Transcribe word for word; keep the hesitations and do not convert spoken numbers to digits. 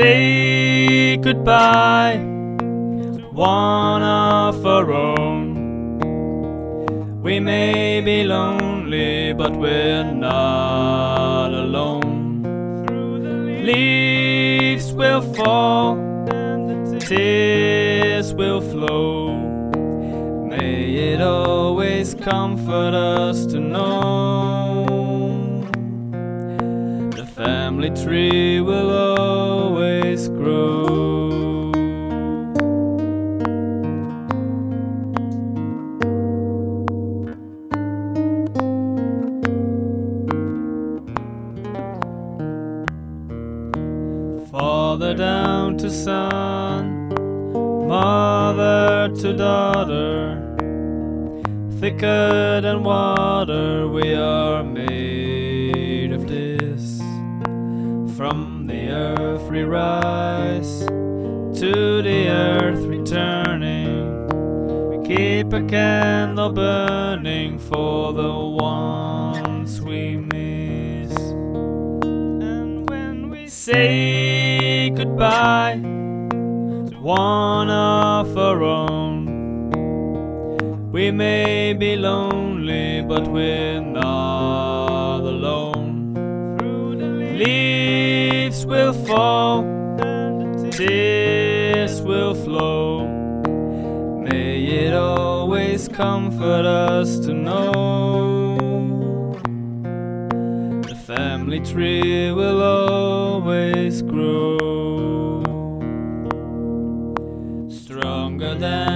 say goodbye to one of our own. We may be lonely, but we're not alone. The leaves will fall and the tears will flow. May it always comfort us to know the family tree will always grow. Father down to son, mother to daughter, thicker than water we are made of this. From the earth we rise, to the earth returning. We keep a candle burning for the ones we miss. And when we say goodbye to one of our own, we may be lonely, but we're not alone. Through the leaves will fall and the tears will flow. May it always comfort us to know the family tree will always grow. Stronger than